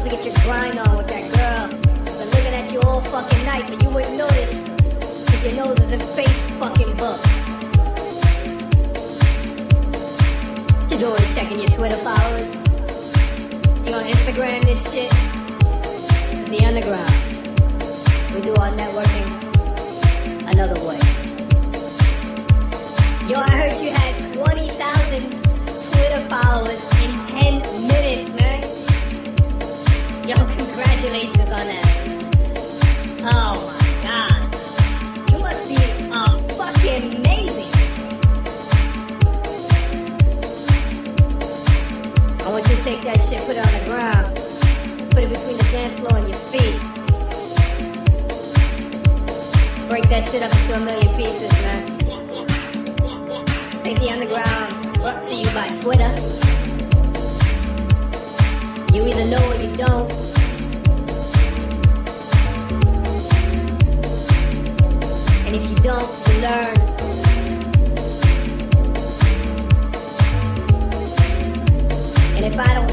to get your grind on with that girl. Been looking at you all fucking night, but you wouldn't notice if your nose is in face fucking book. You're doing checking your Twitter followers. You on Instagram this shit. This is the underground. We do our networking another way. Yo, I heard you had 20,000 Twitter followers in 10 minutes, man. Yo, congratulations on that. Oh my god. You must be fucking amazing. I want you to take that shit, put it on the ground. Put it between the dance floor and your feet. Break that shit up into a million pieces, man. Take the underground, brought to you by Twitter. You either know or you don't. And if you don't, you learn. And if I don't